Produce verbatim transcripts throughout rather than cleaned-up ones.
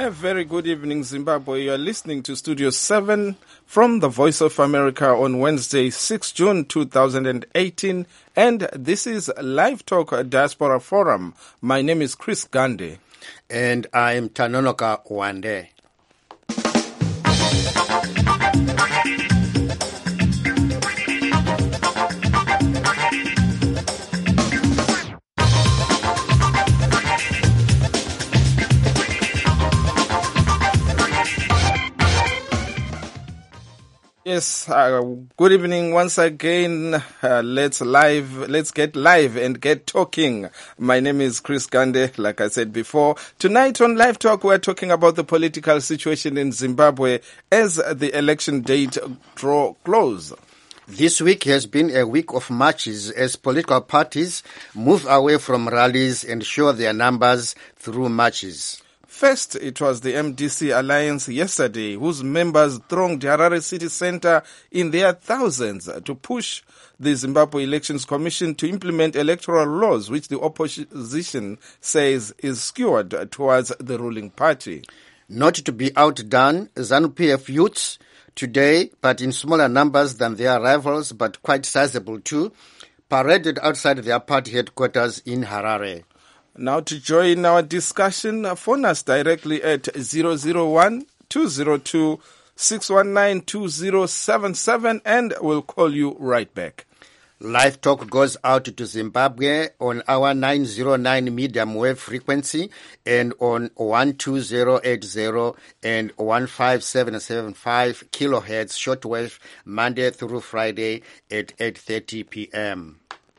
A very good evening, Zimbabwe. You are listening to Studio seven from the Voice of America on Wednesday, sixth of June two thousand eighteen, and this is Live Talk Diaspora Forum. My name is Chris Gande. And I am Tanonoka Wande. Yes, uh, good evening once again. Uh, let's live, let's get live and get talking. My name is Chris Gande, like I said before. Tonight on Live Talk, we're talking about the political situation in Zimbabwe as the election date draw close. This week has been a week of marches as political parties move away from rallies and show their numbers through marches. First, it was the M D C Alliance yesterday, whose members thronged Harare city center in their thousands to push the Zimbabwe Elections Commission to implement electoral laws, which the opposition says is skewed towards the ruling party. Not to be outdone, ZANU-P F youths today, but in smaller numbers than their rivals, but quite sizable too, paraded outside their party headquarters in Harare. Now to join our discussion, phone us directly at zero zero one, two zero two, six one nine, two zero seven seven and we'll call you right back. Live Talk goes out to Zimbabwe on our nine oh nine medium wave frequency and on one two zero eight zero and one five seven seven five kilohertz shortwave Monday through Friday at eight thirty p.m.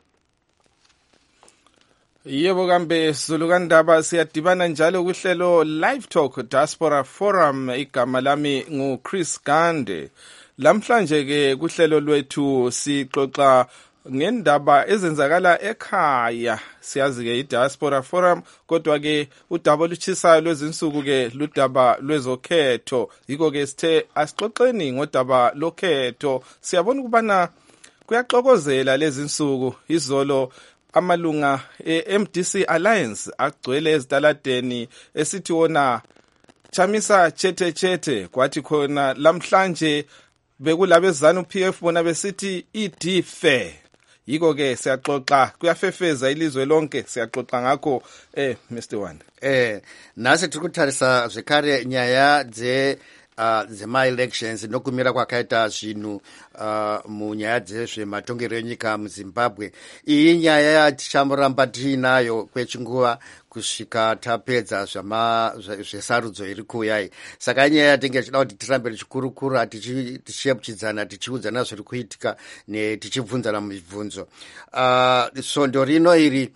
Yebo kambe Zulukandaba siyadibana njalo kuhlelo Live Talk Diaspora Forum. Igama lami ngu Chris Gande. Lamhlanje ke kuhlelo lwethu sixoxa ngendaba ezenzakala ekhaya. Siyazi ke iDiaspora Forum, kodwa ke udaba olutshisayo lwezinsuku ke ludaba lwezokhetho. Yiko ke sithe asixoxeni ngodaba lokhetho. Siyabona ukubana kuyaxokozela lezi insuku. Izolo amalunga e-M D C Alliance agcwele ezitaladeni esithi wona chamisa chethe chethe, kwathi khona lamhlanje bekulabe ZANU-P F bona besithi idife. Yiko ke siyaxoxa, kuyafefeza ilizwe lonke, siyaxoxa ngakho eh Mister Wanda. Eh nase tikutharisa zvekare nyaya dze Uh, dzema-elections nokumira kwakaita zvinhu uh, munyaya dzezvematongero enyika muZimbabwe. Iyi nyaya yatichamboramba tiinayo kwechinguva kusvika tapedza zvesarudzo iri kuuya. Saka nyaya yatinge tichida kuti tirambe tichikurukura, tichiyeuchidzana, tichiudzana zviri kuitika tichibvunzana mibvunzo. Uh, svondo rino iri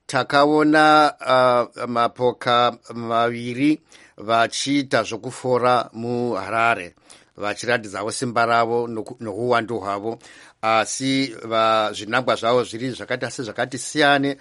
takaona uh, mapoka maviri vachiita zvokufora muHarare, vachiratidzawo simba ravo nouwandu hwavo, asi zvinangwa zvavo zviri zvakaita sezvakati siyane.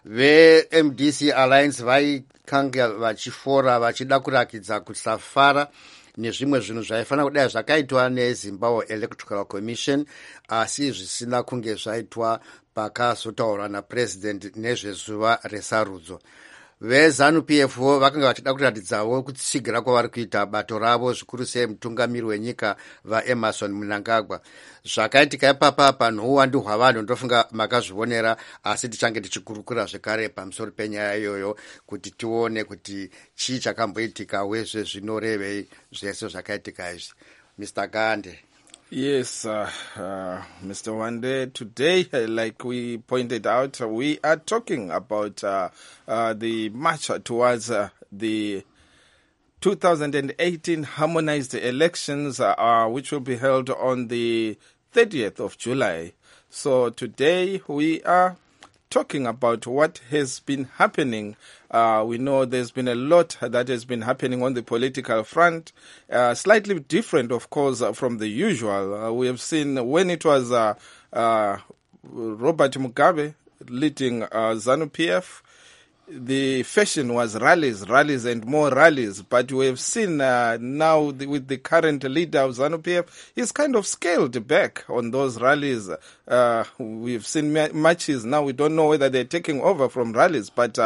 Ve-M D C Alliance vaikanga vachifora vachida kurakidza kusafara nezvimwe zvinhu zvaifanira kudai zvakaitwa neZimbabwe Electoral Commission, asi zvisina kunge zvaitwa pakazotaurwa naPresident nezvezuva resarudzo. VeZANU-P F vakanga vachida kuratidzawo kutsigira kwavari kuita bato ravo, zvikuru sei mutungamiri wenyika vaEmerson Mnangagwa. Zvakaitika ipapa panouwandu hwavanhu ndofunga makazvionera, asi tichange tichikurukura zvekare pamusoro penyaya iyoyo kuti tione kuti chii chakamboitika wezve zvinorevei zvese zvakaitika izvi. Mister Gande. Yes, uh, uh, Mister Wande, today, uh, like we pointed out, uh, we are talking about uh, uh, the march towards uh, the two thousand eighteen harmonized elections, uh, uh, which will be held on the thirtieth of July. So today we are talking about what has been happening. Uh, we know there's been a lot that has been happening on the political front, uh, slightly different, of course, uh, from the usual. Uh, we have seen when it was uh, uh, Robert Mugabe leading uh, ZANU-P F, the fashion was rallies, rallies and more rallies. But we have seen uh, now the, with the current leader of ZANU-P F, he's kind of scaled back on those rallies. Uh, we've seen matches now. We don't know whether they're taking over from rallies, but uh,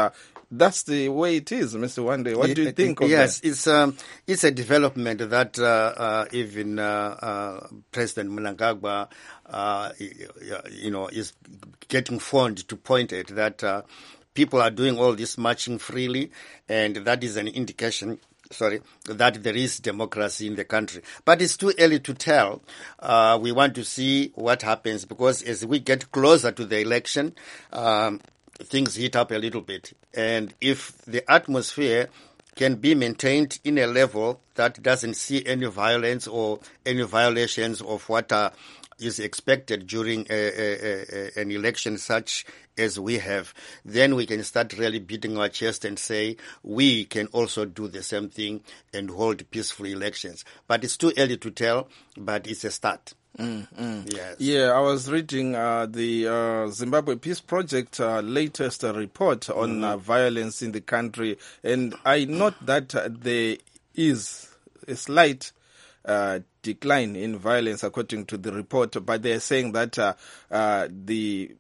that's the way it is, Mister Wande. What do you think of yes, that? Yes, it's, um, it's a development that uh, uh, even uh, uh, President Mnangagwa, uh, you know, is getting fond to point at, that uh, people are doing all this marching freely, and that is an indication sorry, that there is democracy in the country. But it's too early to tell. Uh, we want to see what happens, because as we get closer to the election, um, things heat up a little bit. And if the atmosphere can be maintained in a level that doesn't see any violence or any violations of what uh, is expected during a, a, a, an election such as we have, then we can start really beating our chest and say we can also do the same thing and hold peaceful elections. But it's too early to tell, but it's a start. Mm, mm. Yes. Yeah, I was reading uh, the uh, Zimbabwe Peace Project uh, latest uh, report on mm-hmm. uh, violence in the country, and I note that uh, there is a slight uh, decline in violence according to the report, but they're saying that uh, uh, the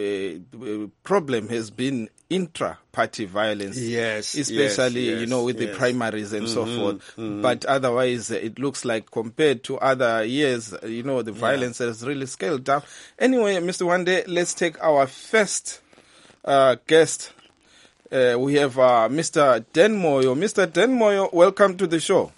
uh, problem has been intra-party violence, yes, especially yes, yes, you know with yes. the primaries and mm-hmm, so forth. Mm-hmm. But otherwise, it looks like compared to other years, you know, the violence yeah. has really scaled down. Anyway, Mister Wande, let's take our first uh, guest. Uh, we have uh, Mister Den Moyo. Mister Den Moyo, welcome to the show.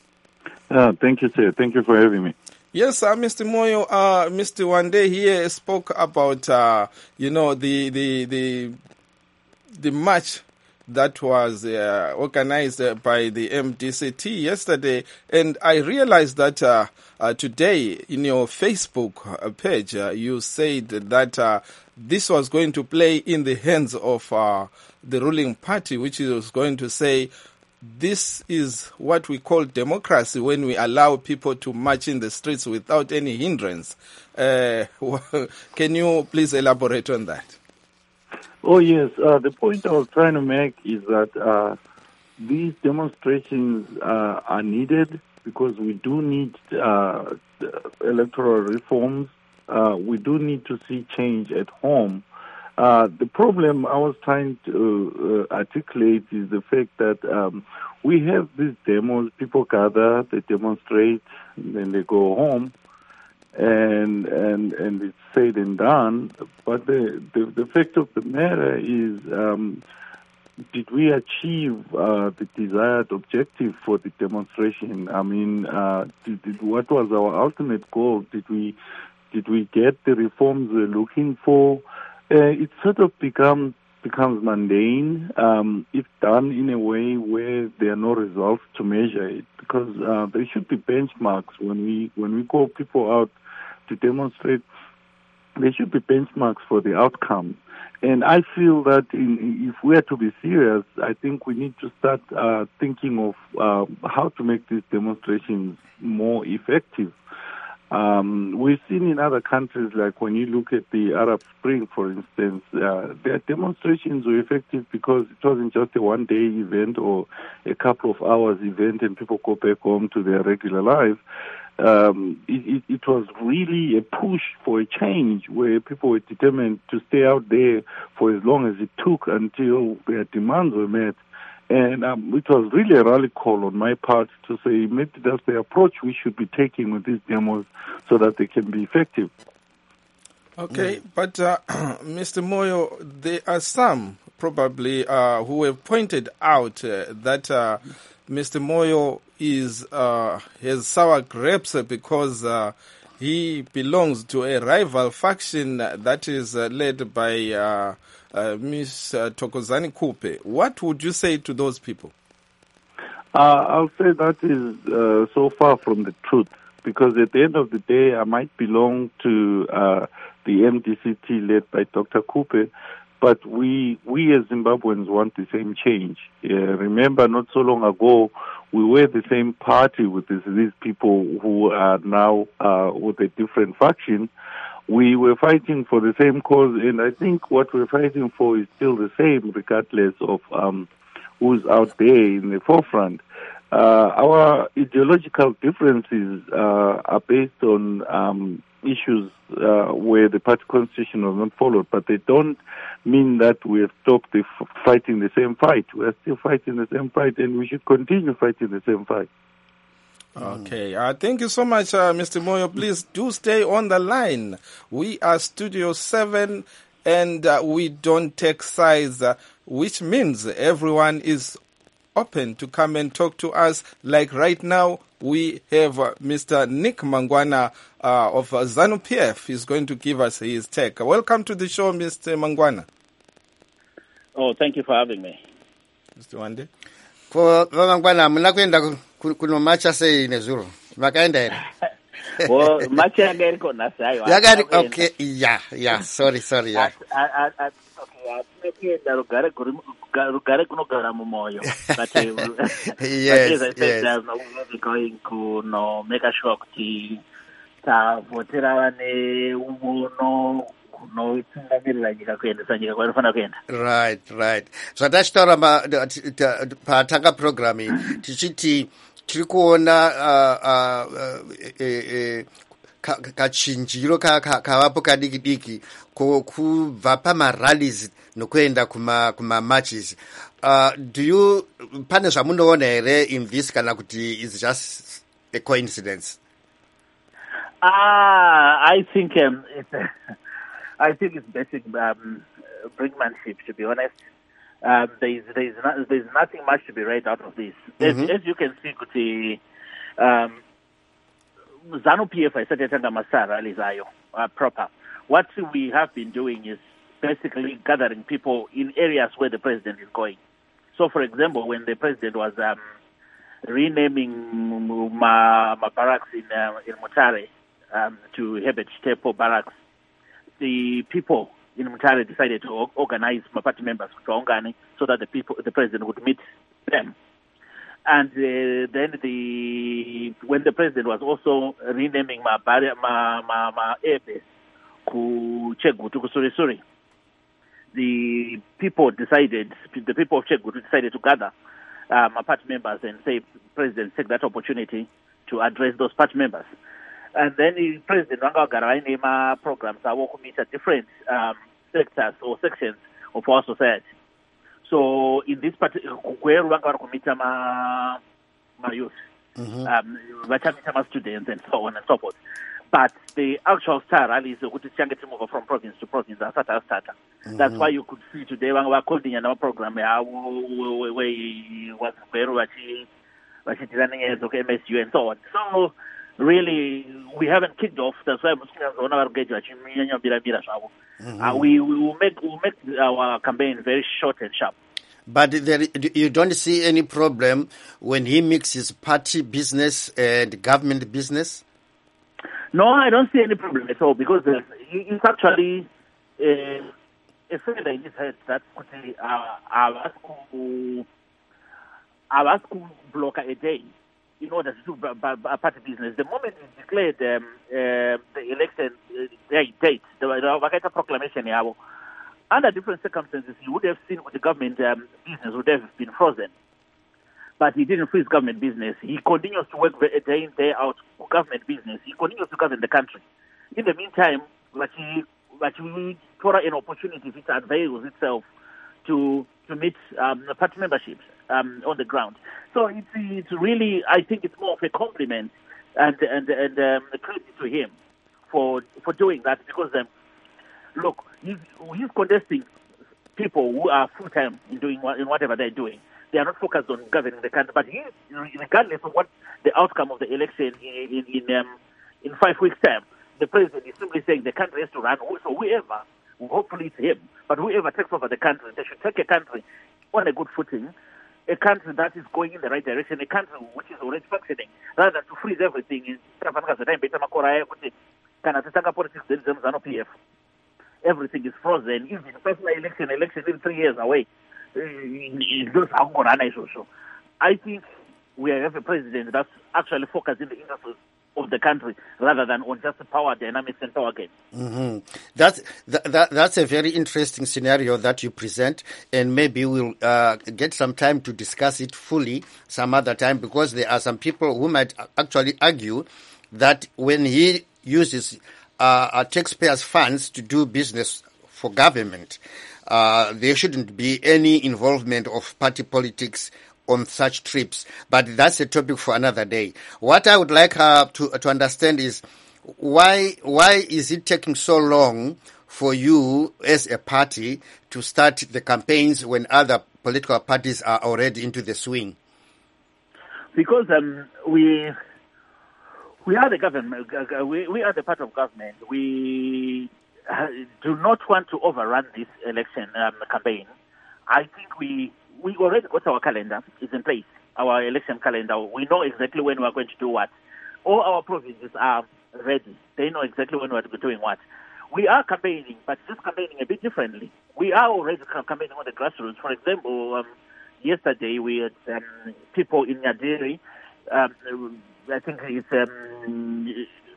Uh, thank you, sir. Thank you for having me. Yes, uh, Mister Moyo, uh, Mister Wande here spoke about, uh, you know, the the the the march that was uh, organized uh, by the M D C T yesterday, and I realized that uh, uh, today in your Facebook page uh, you said that uh, this was going to play in the hands of uh, the ruling party, which was going to say, this is what we call democracy, when we allow people to march in the streets without any hindrance. Uh, can you please elaborate on that? Oh, yes. Uh, the point I was trying to make is that uh, these demonstrations uh, are needed because we do need uh, electoral reforms. Uh, we do need to see change at home. Uh, the problem I was trying to uh, articulate is the fact that um, we have these demos, people gather, they demonstrate, then they go home, and and and it's said and done. But the, the, the fact of the matter is, um, did we achieve uh, the desired objective for the demonstration? I mean, uh, did, did, what was our ultimate goal? Did we, did we get the reforms we're looking for? Uh, it sort of become, becomes mundane um, if done in a way where there are no results to measure it, because uh, there should be benchmarks when we when we call people out to demonstrate. There should be benchmarks for the outcome. And I feel that in, if we are to be serious, I think we need to start uh, thinking of uh, how to make these demonstrations more effective. Um, we've seen in other countries, like when you look at the Arab Spring, for instance, uh, their demonstrations were effective because it wasn't just a one-day event or a couple of hours event and people go back home to their regular life. Um, it, it, it was really a push for a change where people were determined to stay out there for as long as it took until their demands were met. And um, it was really a rally call on my part to say maybe that's the approach we should be taking with these demos so that they can be effective. Okay, mm. but uh, Mister Moyo, there are some probably uh, who have pointed out uh, that uh, Mister Moyo is uh, has sour grapes because uh, he belongs to a rival faction that is uh, led by uh, uh, Miss Uh, Thokozani Kupe. What would you say to those people? Uh, I'll say that is uh, so far from the truth, because at the end of the day, I might belong to uh, the M D C T led by Doctor Kupe, but we we as Zimbabweans want the same change. Uh, remember, not so long ago, we were the same party with this, these people who are now uh, with a different faction. We were fighting for the same cause, and I think what we're fighting for is still the same, regardless of um, who's out there in the forefront. Uh, our ideological differences uh, are based on um, issues uh, where the party constitution was not followed, but they don't mean that we have stopped the f- fighting the same fight. We are still fighting the same fight, and we should continue fighting the same fight. Okay, uh, thank you so much, uh, Mister Moyo. Please do stay on the line. We are Studio seven, and uh, we don't take sides, uh, which means everyone is open to come and talk to us. Like right now, we have uh, Mister Nick Mangwana uh, of uh, ZANU P F. He's going to give us his take. Welcome to the show, Mister Mangwana. Oh, thank you for having me. Mister Wande. Ko Mangwana muna kwenda kuno matcha sei nezuro. Makaenda here. Well, matcha yagari kona sayo. Yagari okay, yeah, yeah. Sorry, sorry, yeah. I I okay, I rugare rugare kuno gara mumoyo. But yes, but yes. We're going to no make a shock to ta votera ne uno no tsungamirira nyika kuendesa nyika kwanofana kuenda. Right, right. So tachitaura patanga program tichiti tiri kuona kachinjiro kavapo kadiki diki kubva pamarallies nokuenda kuma kuma matches. Uh, do you pane zvamunoona here in this kana kuti it's just a coincidence? Ah, uh, I think um, it's a, I think it's basic um, brinkmanship, to be honest. Um, there's there's not, there's nothing much to be read out of this. Mm-hmm. As, as you can see, kuti um, ZANU P F aisatetanga masara alizayo uh, proper. What we have been doing is basically gathering people in areas where the president is going. So, for example, when the president was um, renaming my, my barracks in uh, in Mutare um, to Herbert Tepo barracks, the people in Mutare decided to organize my party members to Ongani so that the people, the president would meet them. And uh, then the when the president was also renaming my barrier, my my, my airbase to Chegu to Kusurisuri, the people decided, the people of Chegu decided to gather uh, my party members and say, President, take that opportunity to address those party members. And then the President Rangagarainema programs are working at different um, sectors or sections of our society. So in this particular, where Rangagarainema my, my youth, mm-hmm. um, students and so on and so forth. But the actual star rally is to move from province to province. Mm-hmm. That's why you could see today when we are calling our program where was M S U and so on. So really, we haven't kicked off. That's why mm-hmm. uh, we we will make we will make our campaign very short and sharp. But there, you don't see any problem when he mixes party business and government business? No, I don't see any problem at all because uh, it's actually uh, a feather in his head that our our school block a day in order to do a party business. The moment he declared um, uh, the election uh, date, the Wakaita proclamation, under different circumstances, you would have seen the government um, business would have been frozen. But he didn't freeze government business. He continues to work day in, day out for government business. He continues to govern the country. In the meantime, but he, but he tore an opportunity which avails itself to to meet um, party memberships um, on the ground. So it's, it's really, I think it's more of a compliment and and and um, a credit to him for for doing that because um, look, he's, he's contesting people who are full time in doing what, in whatever they're doing. They are not focused on governing the country, but he, regardless of what the outcome of the election in in in, um, in five weeks' time, the president is simply saying the country has to run. So whoever, hopefully it's him, but whoever takes over the country, they should take a country on a good footing, a country that is going in the right direction, a country which is already functioning, rather than to freeze everything. In everything is frozen. Even personal election, election is three years away. I think we have a president that's actually focused in the interests of the country rather than on just the power dynamics and power game. Mm-hmm. That's, that, that, that's a very interesting scenario that you present, and maybe we'll uh, get some time to discuss it fully some other time because there are some people who might actually argue that when he uses uh, uh, taxpayers' funds to do business for government. Uh, there shouldn't be any involvement of party politics on such trips, but that's a topic for another day. What I would like uh, to to understand is why why is it taking so long for you as a party to start the campaigns when other political parties are already into the swing? Because um, we we are the government, uh, we, we are the part of government. We uh, do not want to overrun this election um, campaign. I think we we already got our calendar. It's in place, our election calendar. We know exactly when we are going to do what. All our provinces are ready. They know exactly when we are doing what. We are campaigning, but just campaigning a bit differently. We are already campaigning on the grassroots. For example, um, yesterday we had um, people in Nyadiri, um, I think it's um,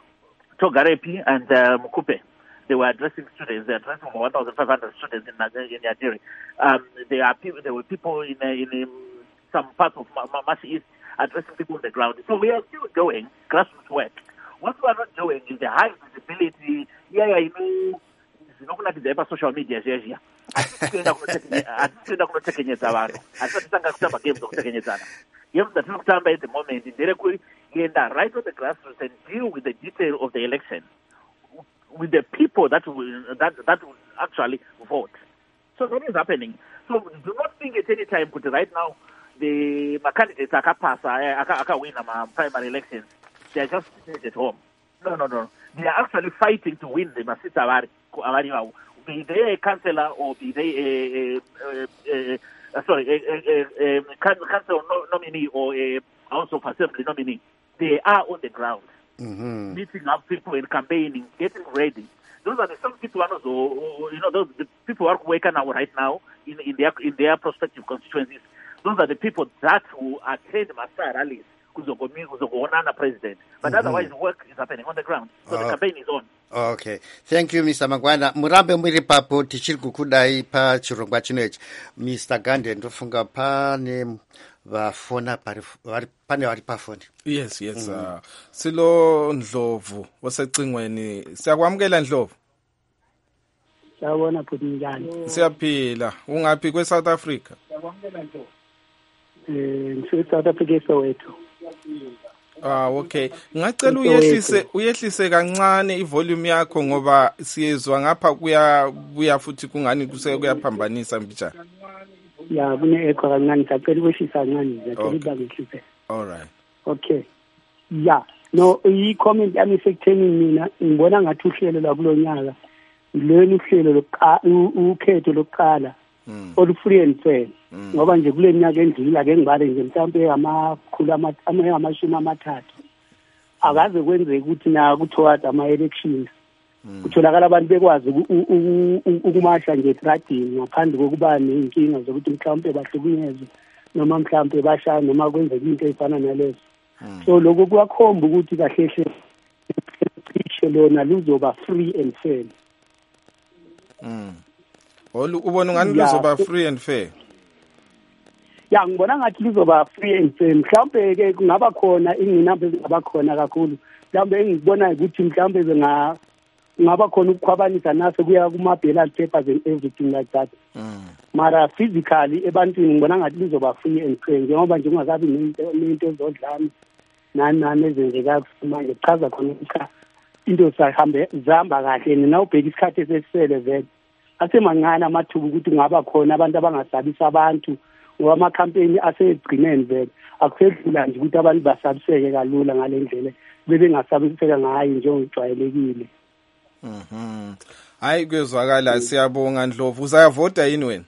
Togarepi and uh, Mukupe. They were addressing students. They addressed over one thousand five hundred students in Nyadiri. Um, there are people. There were people in, uh, in um, some parts of Mashi East addressing people on the ground. So we are still doing grassroots work. What we are not doing is the high visibility. Yeah, yeah, you know, it's not going to be social media. Yeah, yeah. I think we're not going to take any Zavaro. I think we're going to games of taking it. Games that look down by the moment in directly right on the grassroots and deal with the detail of the election with the people that will that that will actually vote. So that is happening. So do not think at any time, but right now the my candidates are pass, I can win my primary elections. They are just sitting at home. No, no, no. They are actually fighting to win the Masita Avari. Be they a councillor or be they a, a, a, a sorry, a, a, a council nominee or a House of Assembly nominee. They are on the ground. Mm-hmm. Meeting up people and campaigning, getting ready. Those are the some people, also, you know, those the people who are working now right now in, in their in their prospective constituencies. Those are the people that will attend Master rallies, who's a president. But mm-hmm. otherwise, work is happening on the ground. So oh. the campaign is on. Okay, thank you, Mister Mangwana. Murambe mwiri papo tichiri kukudai pa chirongwa chinechi. Mister Gande ndofunga pane vafona pari pane vari pafoni. Yes, yes. Mm. Uh, silo Ndlovu wasecingweni. Siyakwamukela Ndlovu. Sawona futhi njani? Siyaphila. Ungaphi kwe South Africa? Siyakwamukela Ndlovu. Eh, ngise South Africa Soweto. Ah, okay. Ngacela uyehlise uyehlise kancane ivolume yakho ngoba siyezwa ngapha kuya buya futhi kungani kuse kuyaphambanisa mbijana. Ya, kune echo kancane sacela ukwehlisa kancane nje ngicela ngihlise. All right. Okay. Yeah. No, i comment yami sekutheni mina ngibona ngathi uhlelo lakulonyaka lweni uhlelo lokqa ukhetho lokuqala olu free and fair ngoba nje kule minyaka endlule ake ngibale nje mhlawumbe amakhulu amashumi amathathu akaze kwenzeke ukuthi na kuthiwa ama elections kutholakala abantu bekwazi ukumasha nje trading ngaphandle kokuba nenkinga zokuthi mhlawumbe bahlukunyezwe noma mhlawumbe bashaya noma kwenzeka into efana nalezo. So lokho kuyakhomba ukuthi kahle hle cishe lona luzoba free and fair. Mm. Olu ubona ngani luzoba free and fair? Ya ngibona ngathi luzoba free and fair. Mhlawumbe ke kungaba khona inginambe ezingaba khona kakhulu. Mhlawumbe engibona ukuthi mhlawumbe zenga ngaba khona ukukhwabanisa naso kuya kuma ballot papers and everything like that. Mm. Mara physically ebantwini ngibona ngathi luzoba free and fair ngoba nje ungakabi nento nento zodlami nani nani ezenzeka manje chaza khona ukuthi into sahambe zihamba kahle nina ubheka isikhathi esesele vele asemancane amathuba ukuthi ngaba khona abantu abangasabisa abantu ngoba ama campaign asegcineni vele akusedlula nje ukuthi abantu basabiseke kalula ngalendlela bebengasabiseka ngayo njengojwayelekile. Mhm. Hayi kuyezwakala siyabonga Ndlovu. Uzayavota yini wena?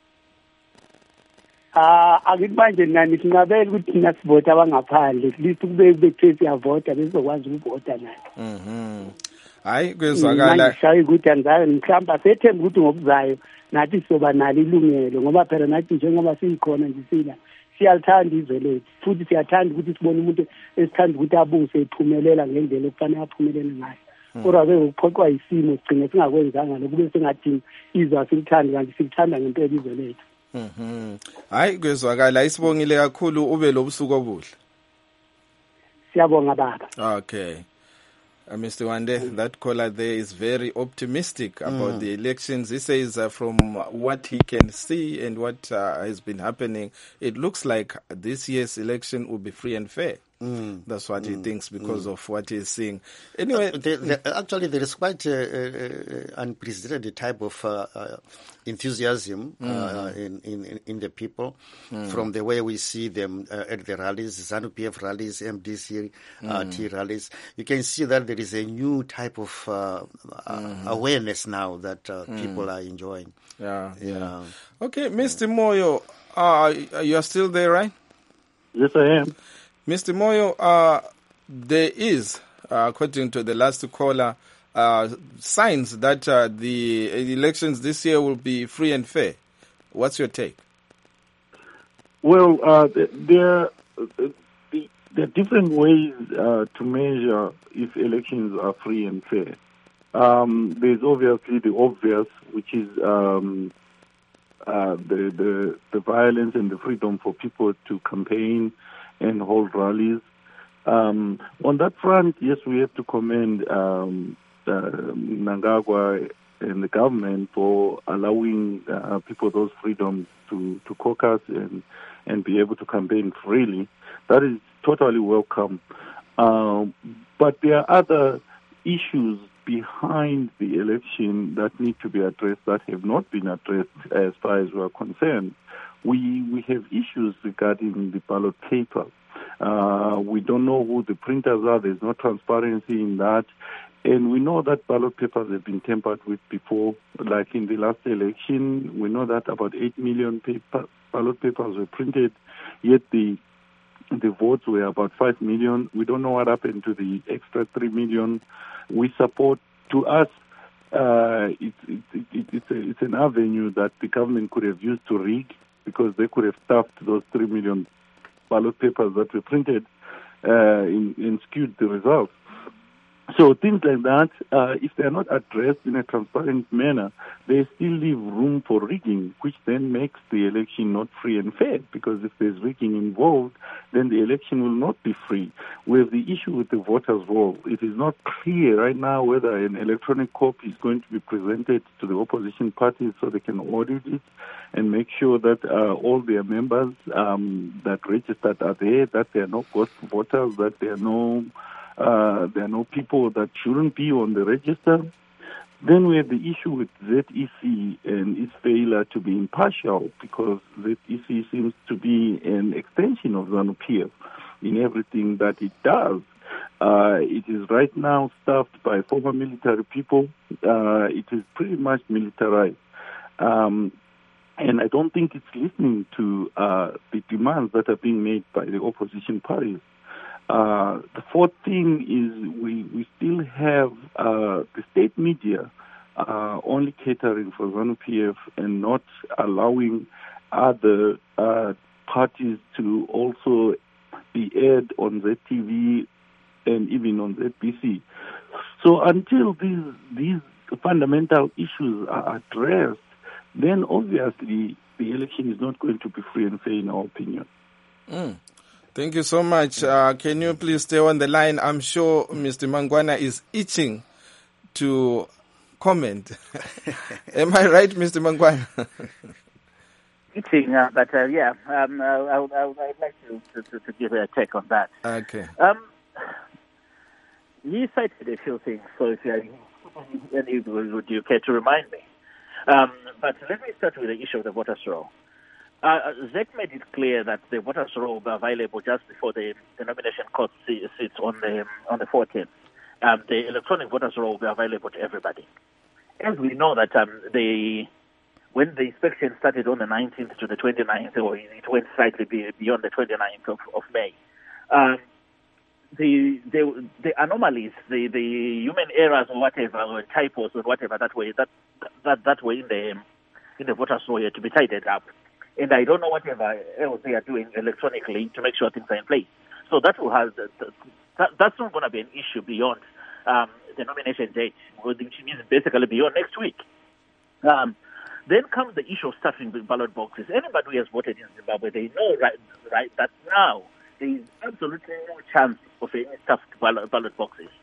Ah, akubanje nani singabela ukuthi thina sivota abangaphandle. At least kube bethe siyavota bezokwazi ukuvota naye. Mhm. Hayi kuyezwakala. Manje shayi ukuthi angazi mhlamba sethemba ukuthi ngokuzayo nathi soba nalo ilungelo ngoba phela nathi njengoba sikhona nje sina siyalithanda izwe lethu futhi siyathanda ukuthi sibone umuntu esithanda ukuthi abuse ephumelela ngendlela okufanele aphumelele ngayo. Kodwa ke ukuphoqwa isimo sigcine singakwenzanga lokube singathi izwe asilithandi kanti silithanda ngempela izwe lethu. Mhm. Hayi kuyezwakala isibongile kakhulu ube lobusuku obuhle. Siyabonga baba. Okay. Uh, Mister Wande, that caller there is very optimistic about Mm. the elections. He says uh, from what he can see and what uh, has been happening, it looks like this year's election will be free and fair. Mm. That's what he Mm. thinks because Mm. of what he's seeing. Anyway, Uh, the, the, actually, there is quite an unprecedented type of uh, uh, enthusiasm uh, Mm. in, in in the people Mm. from the way we see them uh, at the rallies, ZANU P F rallies, M D C uh, Mm. T rallies. You can see that there is a new type of uh, uh, Mhm. awareness now that uh, Mm. people are enjoying. yeah, yeah. Yeah. Okay, Mister Moyo, uh, you are still there, right? Yes, I am. Mister Moyo, uh, there is, uh, according to the last caller, uh, signs that uh, the elections this year will be free and fair. What's your take? Well, uh, th- there, uh, the, there are different ways uh, to measure if elections are free and fair. Um, there's obviously the obvious, which is um, uh, the, the the violence and the freedom for people to campaign and hold rallies. Um, on that front, yes, we have to commend um, uh, Mnangagwa and the government for allowing uh, people those freedoms to, to caucus and, and be able to campaign freely. That is totally welcome. Um, but there are other issues behind the election that need to be addressed that have not been addressed as far as we are concerned. We, we have issues regarding the ballot paper. Uh, we don't know who the printers are. There's no transparency in that. And we know that ballot papers have been tampered with before. Like in the last election, we know that about eight million paper, ballot papers were printed, yet the the votes were about five million. We don't know what happened to the extra three million. We support, to us, uh, it, it, it, it's, a, it's an avenue that the government could have used to rig, because they could have stuffed those three million ballot papers that were printed uh, in, and skewed the results. So things like that, uh, if they are not addressed in a transparent manner, they still leave room for rigging, which then makes the election not free and fair, because if there's rigging involved, then the election will not be free. We have the issue with the voters' roll. It is not clear right now whether an electronic copy is going to be presented to the opposition parties so they can audit it and make sure that uh, all their members um, that registered are there, that there are no ghost voters, that there are no Uh, there are no people that shouldn't be on the register. Then we have the issue with Z E C and its failure to be impartial, because Z E C seems to be an extension of ZANU-P F in everything that it does. Uh, it is right now staffed by former military people. Uh, it is pretty much militarized. Um, and I don't think it's listening to uh, the demands that are being made by the opposition parties. Uh, the fourth thing is we, we still have uh, the state media uh, only catering for ZANU-P F and not allowing other uh, parties to also be aired on Z T V and even on Z B C. So until these these fundamental issues are addressed, then obviously the election is not going to be free and fair, in our opinion. Mm. Thank you so much. Uh, can you please stay on the line? I'm sure Mister Mangwana is itching to comment. Am I right, Mister Mangwana? Itching, uh, but uh, yeah, um, uh, I, would, I would I'd like to, to, to give a take on that. Okay. Um, you cited a few things, so if you, any, would you care to remind me? Um, but let me start with the issue of the voters' roll. Uh, Z E C made it clear that the voters' roll will be available just before the, the nomination court sits on the on the fourteenth. Um, the electronic voters' roll will be available to everybody. As we know that um, the when the inspection started on the nineteenth to the twenty-ninth, or it went slightly beyond the twenty-ninth of, of May, um, the, the the anomalies, the, the human errors or whatever, or typos or whatever that way that that that way in the in the voters' roll to be tidied up. And I don't know whatever else they are doing electronically to make sure things are in place. So that will have that, that's not going to be an issue beyond um, the nomination date, which means basically beyond next week. Um, then comes the issue of stuffing the ballot boxes. Anybody who has voted in Zimbabwe, they know right, right that now there is absolutely no chance of any stuffed ballot, ballot boxes.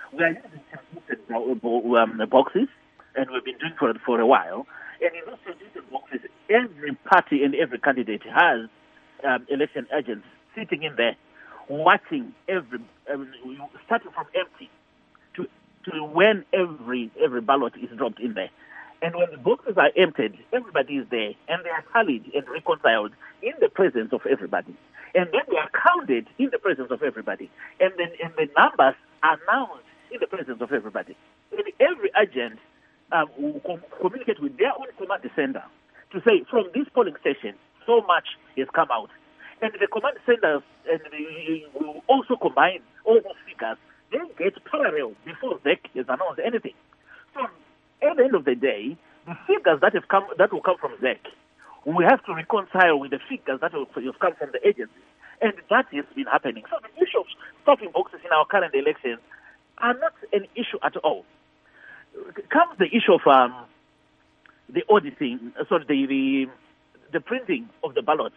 We are using transmitted um, boxes, and we've been doing for for a while. And in those transmitted boxes, every party and every candidate has um, election agents sitting in there, watching every, um, starting from empty to to when every every ballot is dropped in there. And when the boxes are emptied, everybody is there, and they are tallied and reconciled in the presence of everybody. And then they are counted in the presence of everybody. And then and the numbers are announced in the presence of everybody. And every agent um, will com- communicate with their own command center to say, from this polling station, so much has come out. And the command centers and the, will also combine all those figures. They get parallel before Z E C has announced anything. So at the end of the day, the figures that have come that will come from Z E C, we have to reconcile with the figures that have come from the agencies, and that has been happening. So the issue of stuffing boxes in our current elections are not an issue at all. Comes the issue of um, the auditing, sorry, the, the the printing of the ballots.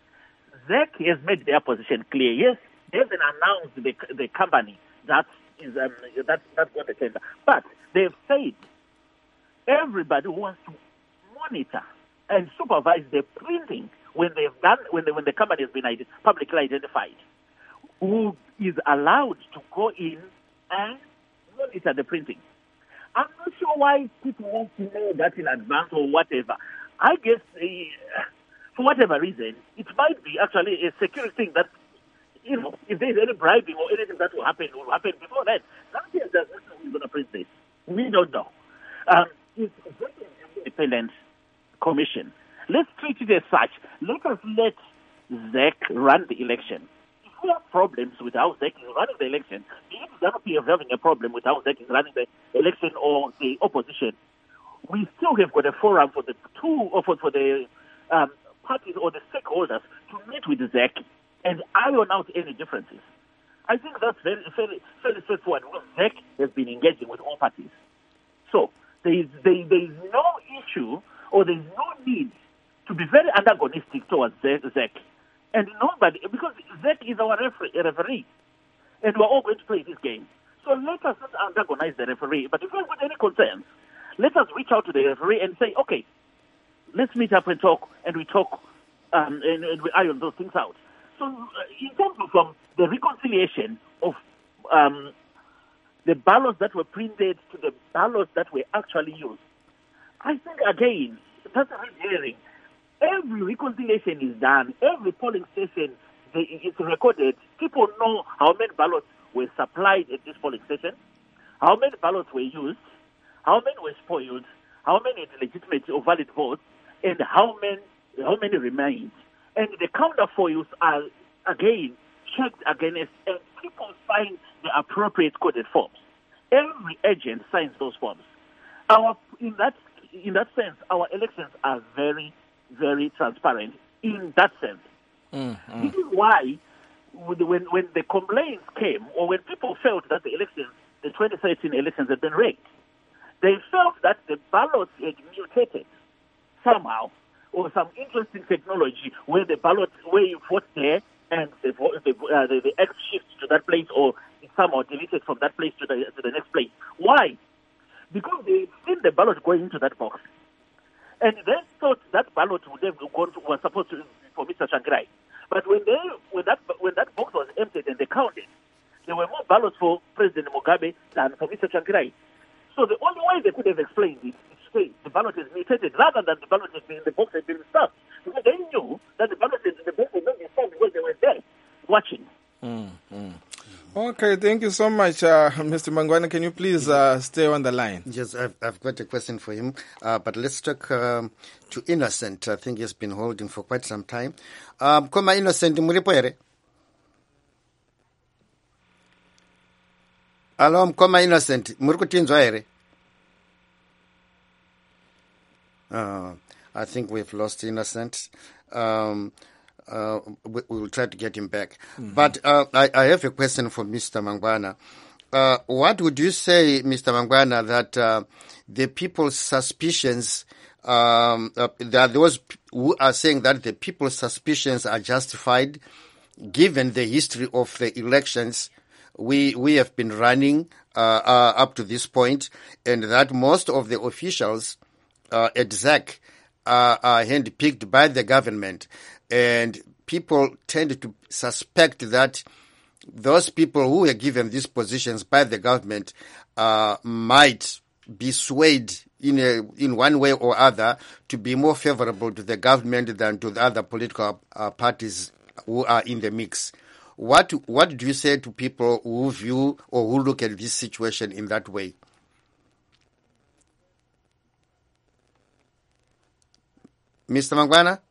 Z E C has made their position clear. Yes, they haven't announced the the company that is um, that that got the tender, but they've said everybody who wants to monitor and supervise the printing when they've done when the when the company has been ide- publicly identified, who is allowed to go in and monitor the printing. I'm not sure why people want to know that in advance or whatever. I guess uh, for whatever reason, it might be actually a security thing that, you know, if there's any bribing or anything that will happen, will happen before that. Nothing does not know who's going to print this. We don't know. Um, it's a very independent commission. Let's treat it as such. Let us let Z E C run the election. If we have problems with how Z E C is running the election, if the W P F having a problem with how Z E C is running the election or the opposition, we still have got a forum for the two or for, for the um, parties or the stakeholders to meet with the Z E C and iron out any differences. I think that's very, very, very straightforward because Z E C has been engaging with all parties. So there is, there, there is no issue or there is no need to be very antagonistic towards Z E C. And nobody, because Z E C is our referee, referee, and we're all going to play this game. So let us not antagonize the referee. But if we've got any concerns, let us reach out to the referee and say, okay, let's meet up and talk, and we talk, um, and, and we iron those things out. So uh, in terms of um, the reconciliation of um, the ballots that were printed to the ballots that were actually used, I think, again, that's a red herring. Every reconciliation is done. Every polling station is recorded. People know how many ballots were supplied at this polling station, how many ballots were used, how many were spoiled, how many had legitimate or valid votes, and how many how many remained. And the counterfoils are, again, checked against, and people sign the appropriate coded forms. Every agent signs those forms. Our in that in that sense, our elections are very, very transparent in that sense. Mm, mm. This is why when when the complaints came, or when people felt that the elections, the twenty thirteen elections had been rigged, they felt that the ballots had mutated somehow, or some interesting technology where the ballot, where you vote there and the the, uh, the, the X shifts to that place, or it's somehow deleted from that place to the to the next place. Why? Because they seen the ballot going into that box, and they thought that ballot would have gone to, was supposed to be for Mister Tsvangirai. But when they when that when that box was emptied and they counted, there were more ballots for President Mugabe than for Mister Tsvangirai. So the only way they could have explained it is to say the ballot is mutated rather than the ballot has been in the box had been stuffed. Because they knew that the ballot in the box had not been stuffed because they were there watching. Mm, mm. Okay, thank you so much, uh, Mister Mangwana. Can you please uh, stay on the line? Yes, I've, I've got a question for him. Uh, but let's talk um, to Innocent. I think he's been holding for quite some time. Um, Koma Innocent, muripo ere? Hello, Koma Innocent, murikutinzwa ere? Uh, I think we've lost Innocent. Um, Uh, we, we will try to get him back. Mm-hmm. But uh, I, I have a question for Mister Mangwana. Uh, what would you say, Mister Mangwana, that uh, the people's suspicions, um, uh, there are those who are saying that the people's suspicions are justified given the history of the elections we we have been running uh, uh, up to this point, and that most of the officials uh, at Z E C are, are handpicked by the government, and people tend to suspect that those people who were given these positions by the government uh, might be swayed in a, in one way or other to be more favorable to the government than to the other political uh, parties who are in the mix. What what do you say to people who view or who look at this situation in that way? Mister Mangwana?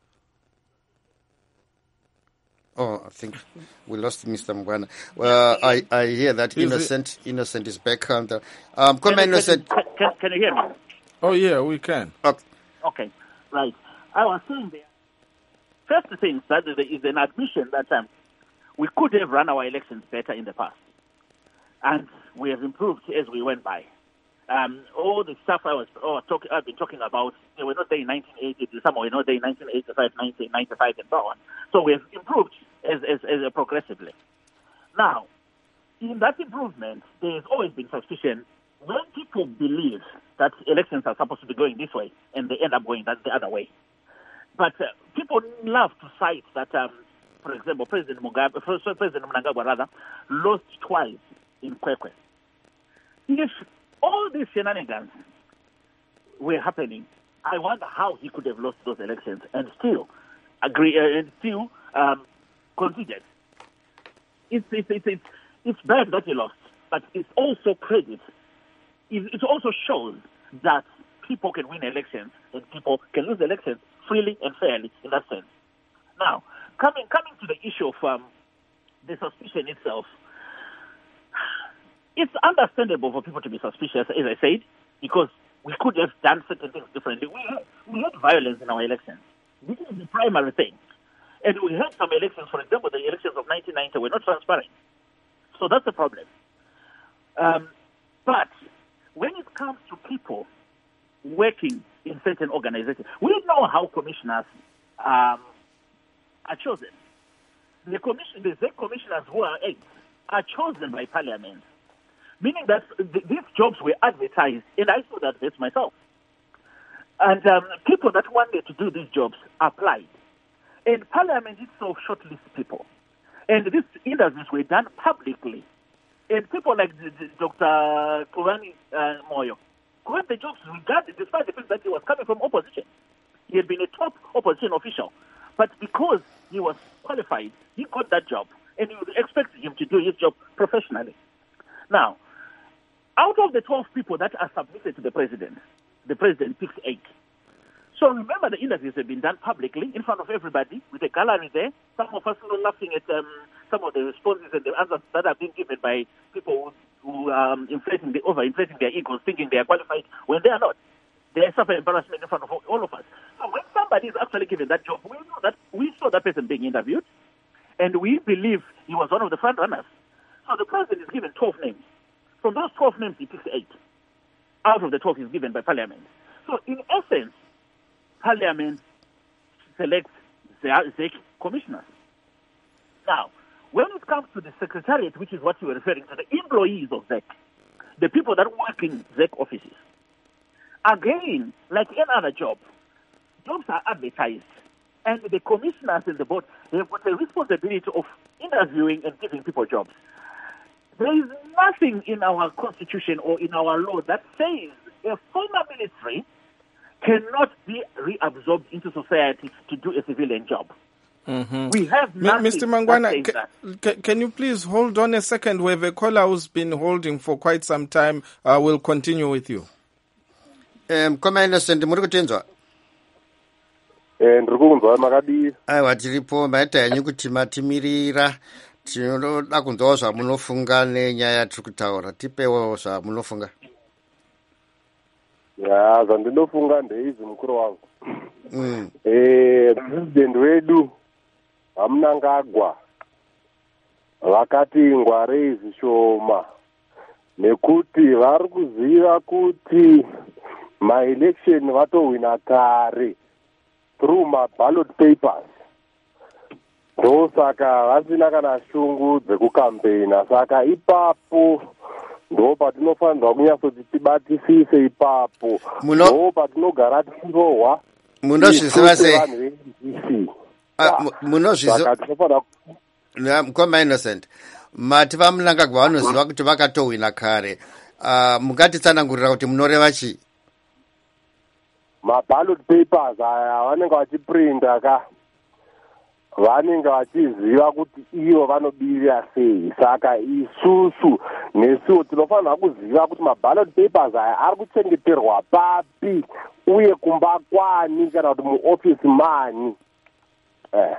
Oh, I think we lost Mister Mangwana. Well, I, I hear that Is Innocent it? Innocent is back on the... Um, come can, Innocent. Can, can, can you hear me? Oh, yeah, we can. Okay. Okay, right. I was saying there, first thing that is an admission that um, we could have run our elections better in the past. And we have improved as we went by. Um, all the stuff I was oh, talk, I've been talking about, they were not there in nineteen eighty, some were not there in nineteen eighty-five, nineteen ninety-five, and so on. So we have improved as, as, as progressively. Now, in that improvement, there has always been suspicion when people believe that elections are supposed to be going this way and they end up going that the other way. But uh, people love to cite that, um, for example, President Mugabe, President Mnangagwa rather, lost twice in Kwekwe. If all these shenanigans were happening, I wonder how he could have lost those elections and still agree uh, and still um, conceded. It's, it's, it's, it's, it's bad that he lost, but it's also credit. It, it also shows that people can win elections and people can lose elections freely and fairly in that sense. Now, coming coming to the issue of um, the suspicion itself, it's understandable for people to be suspicious, as I said, because we could have done certain things differently. We had, we had violence in our elections. This is the primary thing. And we had some elections, for example, the elections of nineteen ninety were not transparent. So that's the problem. Um, but when it comes to people working in certain organizations, we know how commissioners um, are chosen. The commission, the Z E C commissioners who are eight are chosen by parliament, meaning that th- these jobs were advertised, and I saw that this myself. And um, people that wanted to do these jobs applied. And parliament itself shortlists people. And these interviews were done publicly. And people like Doctor Kurani uh, Moyo got the jobs regardless, despite the fact that he was coming from opposition. He had been a top opposition official. But because he was qualified, he got that job. And you would expect him to do his job professionally. Now, out of the twelve people that are submitted to the president, the president picks eight. So remember, the interviews have been done publicly in front of everybody with a gallery there. Some of us are laughing at um, some of the responses and the answers that have been given by people who, who um, inflating the, over-inflating their egos, thinking they are qualified when they are not. They suffer embarrassment in front of all of us. So when somebody is actually given that job, we know that we saw that person being interviewed, and we believe he was one of the front runners. So the president is given twelve names. From those twelve names, he picks eight out of the twelve he's given by parliament. So in essence, parliament selects Z E C commissioners. Now, when it comes to the secretariat, which is what you were referring to, the employees of Z E C, the people that work in Z E C offices, again, like any other job, jobs are advertised, and the commissioners and the board have got the responsibility of interviewing and giving people jobs. There is nothing in our constitution or in our law that says a former military cannot be reabsorbed into society to do a civilian job. Mm-hmm. We have nothing. Mister Mangwana, that ca- ca- can you please hold on a second? We have a caller who's been holding for quite some time. Uh, we'll continue with you. Um, Koma Innocent, muri kutinzwa? Eh, ndiri kunzwa makadii. Aiwa, tiripo maita yanyu kuti matimirira. Tinoda kunzwawo zvamunofunga nenyaya tiri kutaura. Tipewo zvamunofunga. Ya, zvandinofunga ndeizi mukuru wangu. Mm. Eh, president wedu Mnangagwa vakati ngwarei zvishoma nekuti vari kuziva kuti ma-election vatohwina kare through ma-ballot papers. Ndo saka vasina kana shungu dzekukampena. Saka ipapo ndo patinofanirwa kunyatsoti tibatisise ipapo, Muno- ndo patinogara tichirohwa munozviziva sei vanhu ve-M D C. Ah, mu- munozviziva Saka tinofanira Na- mukoma innocent mati vamunangagwa vanoziva kuti vakatohwina kare. Uh, mungatitsanangurira kuti munoreva chii? maballot papers aya vanenge vachiprinta ka vanenge vachiziva kuti ivo vanobirira sei. Saka isusu nesuwo tinofanirwa kuziva kuti maballot papers aya ari kuchengeterwa papi uye kumba kwani kana kuti muofisi mani. eh.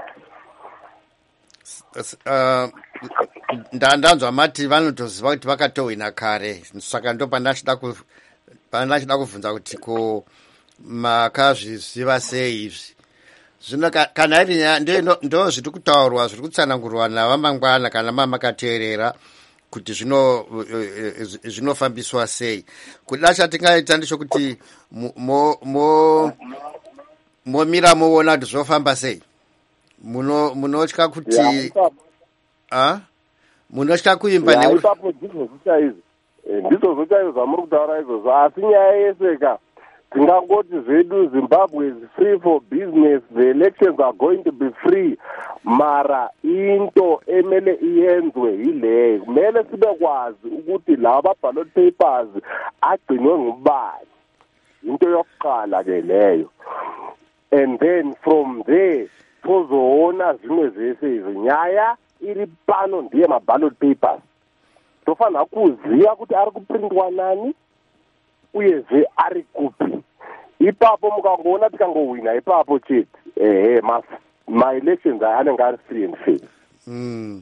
Uh, ndandanzwa mati vanotoziva kuti vakatohwina kare, saka ndo pandachida ku pandachida kubvunza kuti ko makazviziva sei izvi. Zvino ka- kana iri nya- ndo ndo zviri kutaurwa zviri kutsanangurwa navamangwana kana mamakateerera kuti zvino eh, eh, zvinofambiswa sei. Kuda chatingaita ndechekuti mo mo mo- momira moona kuti zvofamba sei. Muno munotya kuti Ya, ah munotya kuimba ya, neu ipapo ndizo zvichaizvo Eh, ndizo zvichaizvo zvamuri kutaura izvozvo, asi nyaya yese ka tingangoti zvedu Zimbabwe is free for business, the elections are going to be free, mara into emele iyenzwe yileyo. Kumele sibe kwazi ukuthi laba ballot papers agcinwe ngubani, into yokuqala ke leyo. And then from there tozoona zvimwe zvese izvo. Nyaya iri pano ndiye maballot papers. Tofanira kuziva kuti ari kuprintwa nani uyezve ari kupi. Ipapo mukangoona tikangohwina ipapo chete, ehe, ma-elections aya anenge ari free and fair. mm.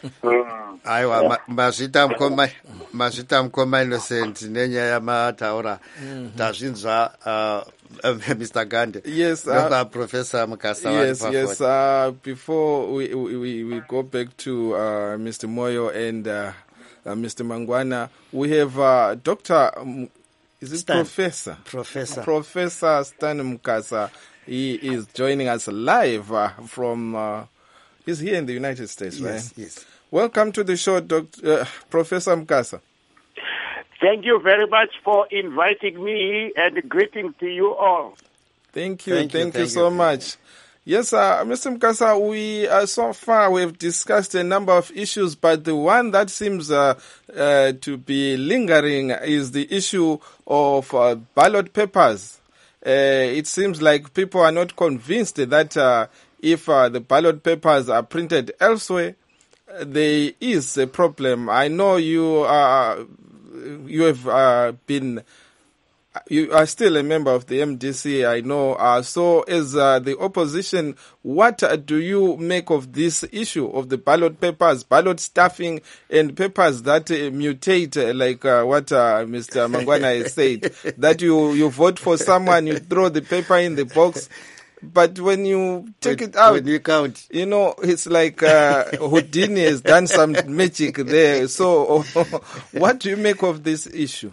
aiwa ma- mazvita mukoma mazvita mukoma Innocent nenyaya mataura tazvinzwa. uh, Mister Gande. Yes, uh, Ndopa Professor Mukasa. Yes, yes. Uh, before we, we we go back to uh, Mister Moyo and uh, uh, Mister Mangwana, we have uh, Doctor Um, is it Stan. Professor? Professor. Professor Stan Mukasa. He is joining us live uh, from. Uh, he's here in the United States, Yes, right? yes. Welcome to the show, Doctor uh, Professor Mukasa. Thank you very much for inviting me, and greetings to you all. Thank you, Thank thank, you, you thank so you. much. Yes, uh, Mister Mukasa, we uh, so far we've discussed a number of issues, but the one that seems uh, uh, to be lingering is the issue of uh, ballot papers. Uh, it seems like people are not convinced that uh, if uh, the ballot papers are printed elsewhere, uh, there is a problem. I know you are, you have uh, been. You are still a member of the M D C, I know. Uh, so, as uh, the opposition, what uh, do you make of this issue of the ballot papers, ballot stuffing, and papers that uh, mutate, uh, like uh, what uh, Mister Mangwana has said, that you, you vote for someone, you throw the paper in the box, but when you take When- it out, when you count. you know, it's like uh, Houdini has done some magic there. So, what do you make of this issue?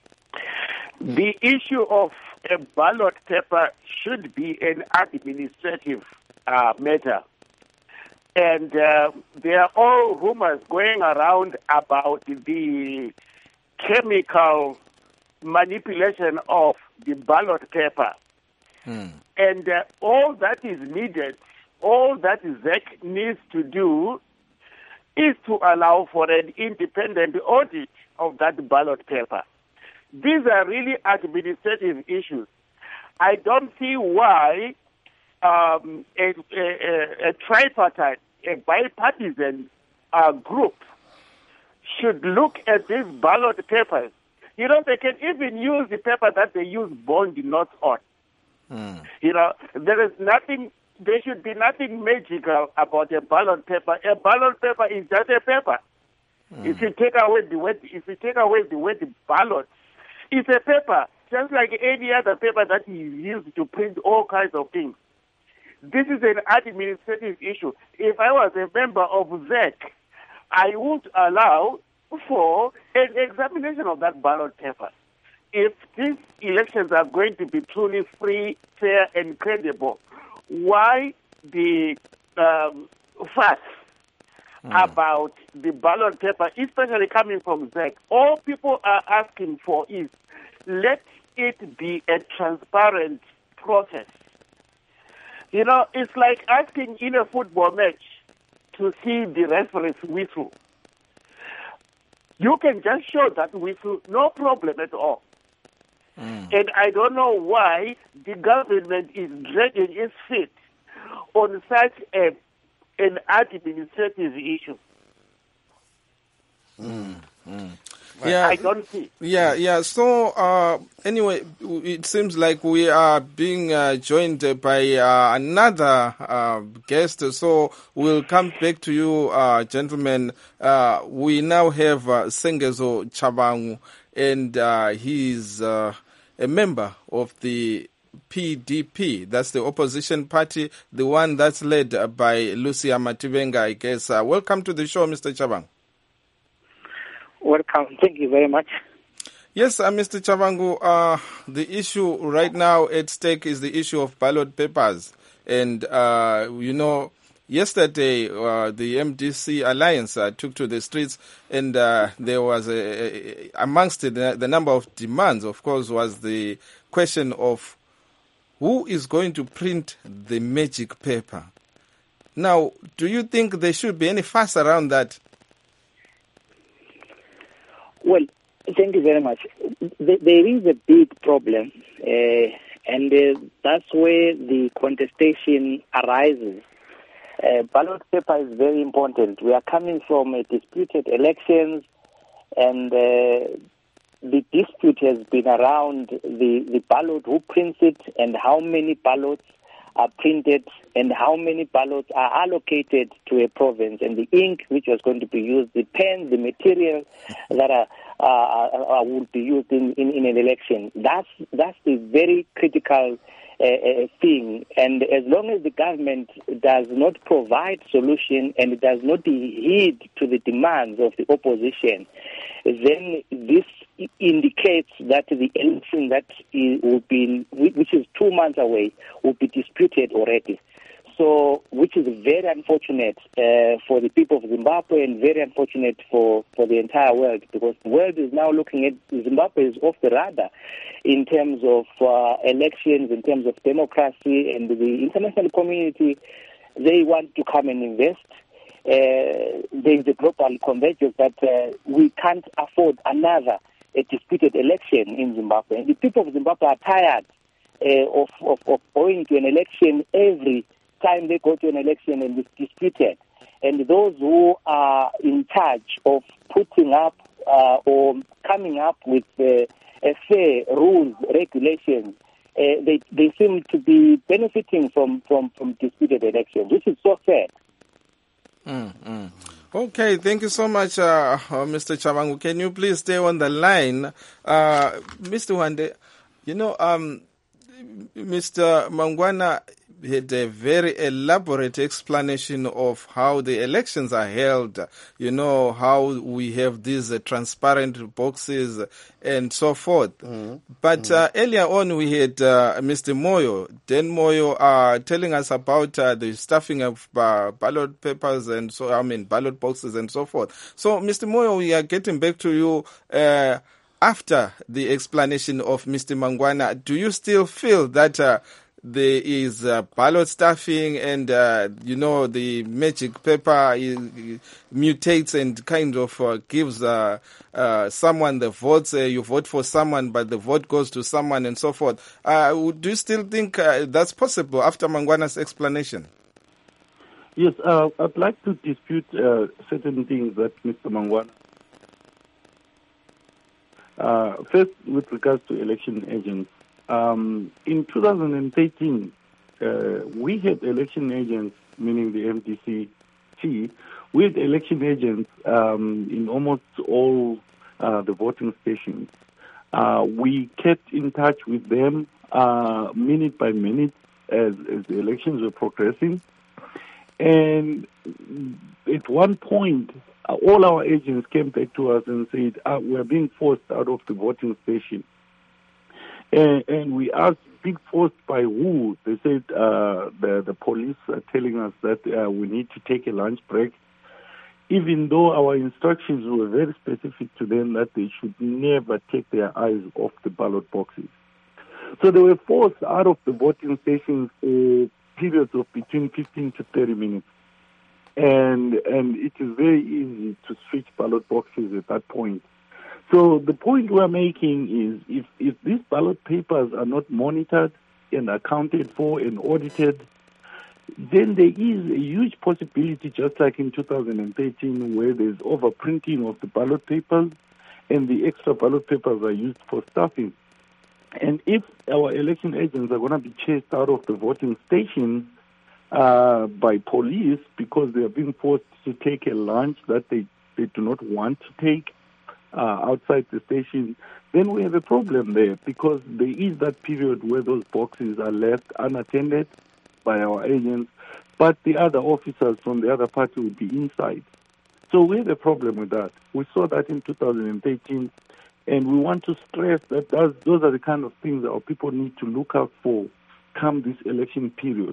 The issue of a ballot paper should be an administrative uh, matter. And uh, there are all rumors going around about the chemical manipulation of the ballot paper. And uh, all that is needed, all that Z E C needs to do is to allow for an independent audit of that ballot paper. These are really administrative issues. I don't see why um, a, a, a, a tripartite, a bipartisan uh, group should look at these ballot papers. You know, they can even use the paper that they use bond notes on. You know, there is nothing, there should be nothing magical about a ballot paper. A ballot paper is just a paper. If you take away the word, if you take away the word ballot, it's a paper, just like any other paper that is used to print all kinds of things. This is an administrative issue. If I was a member of Z E C, I would allow for an examination of that ballot paper. If these elections are going to be truly free, fair, and credible, why the um, fuss mm. about the ballot paper, especially coming from Z E C. All people are asking for is let it be a transparent process. You know, it's like asking in a football match to see the referee's whistle. You can just show that whistle, no problem at all. Mm. And I don't know why the government is dragging its feet on such a, an administrative issue. Mm. Mm. Yeah, I don't see. Yeah, yeah. So uh, anyway, it seems like we are being uh, joined by uh, another uh, guest. So we'll come back to you, uh, gentlemen. Uh, we now have uh, Sengezo Chabangu, and uh, he's uh, a member of the P D P. That's the opposition party, the one that's led by Lucia Mativenga, I guess. Uh, welcome to the show, Mister Chabangu. Welcome. Thank you very much. Yes, uh, Mister Chabangu, uh, the issue right now at stake is the issue of ballot papers. And, uh, you know, yesterday uh, the M D C Alliance uh, took to the streets, and uh, there was, a, a, amongst the, the number of demands, of course, was the question of who is going to print the magic paper. Now, do you think there should be any fuss around that? Well, thank you very much. There is a big problem, uh, and uh, that's where the contestation arises. Uh, ballot paper is very important. We are coming from a disputed elections, and uh, the dispute has been around the, the ballot, who prints it, and how many ballots are printed, and how many ballots are allocated to a province, and the ink which was going to be used, the pens, the material that are, uh, uh, will be used in, in, in an election. That's that's the very critical uh, uh, thing. And as long as the government does not provide solution and does not heed to the demands of the opposition, then this indicates that the election that is, will be, which is two months away, will be disputed already. So, which is very unfortunate uh, for the people of Zimbabwe and very unfortunate for, for the entire world, because the world is now looking at Zimbabwe is off the radar in terms of uh, elections, in terms of democracy, and the international community, they want to come and invest. Uh, there is a global convergence that uh, we can't afford another a disputed election in Zimbabwe. And the people of Zimbabwe are tired uh, of, of, of going to an election every time they go to an election and it's disputed. And those who are in charge of putting up uh, or coming up with uh, a fair rules, regulations, uh, they, they seem to be benefiting from, from, from disputed elections, which is so sad. Mm-hmm. Okay, thank you so much, uh, uh, Mister Chabangu. Can you please stay on the line? Uh, Mister Wande, you know, um, Mister Mangwana had a very elaborate explanation of how the elections are held, you know, how we have these uh, transparent boxes and so forth. Mm-hmm. But mm-hmm. Uh, earlier on we had uh, Mister Moyo, Dan Moyo, uh, telling us about uh, the stuffing of uh, ballot papers and so, I mean, ballot boxes and so forth. So, Mister Moyo, we are getting back to you uh, after the explanation of Mister Mangwana. Do you still feel that uh, there is uh, ballot stuffing and, uh, you know, the magic paper is, mutates and kind of uh, gives uh, uh, someone the votes, uh, you vote for someone, but the vote goes to someone and so forth. Uh, do you still think uh, that's possible after Mangwana's explanation? Yes, uh, I'd like to dispute uh, certain things that Mister Mangwana. Uh, first, with regards to election agents. Um, in two thousand thirteen, uh, we had election agents, meaning the M D C T, we had election agents um, in almost all uh, the voting stations. Uh, we kept in touch with them uh, minute by minute as, as the elections were progressing. And at one point, uh, all our agents came back to us and said, uh, we're being forced out of the voting station. And, and we asked, being forced by who? They said uh, the, the police are telling us that uh, we need to take a lunch break. even though our instructions were very specific to them that they should never take their eyes off the ballot boxes. So they were forced out of the voting stations for periods of between fifteen to thirty minutes. And and it is very easy to switch ballot boxes at that point. So the point we're making is if, if these ballot papers are not monitored and accounted for and audited, then there is a huge possibility, just like in two thousand thirteen, where there's overprinting of the ballot papers and the extra ballot papers are used for stuffing. And if our election agents are going to be chased out of the voting station uh, by police because they are being forced to take a lunch that they, they do not want to take uh, outside the station, then we have a problem there, because there is that period where those boxes are left unattended by our agents, but the other officers from the other party will be inside. So we have a problem with that. We saw that in two thousand thirteen, and we want to stress that those, those are the kind of things that our people need to look out for come this election period.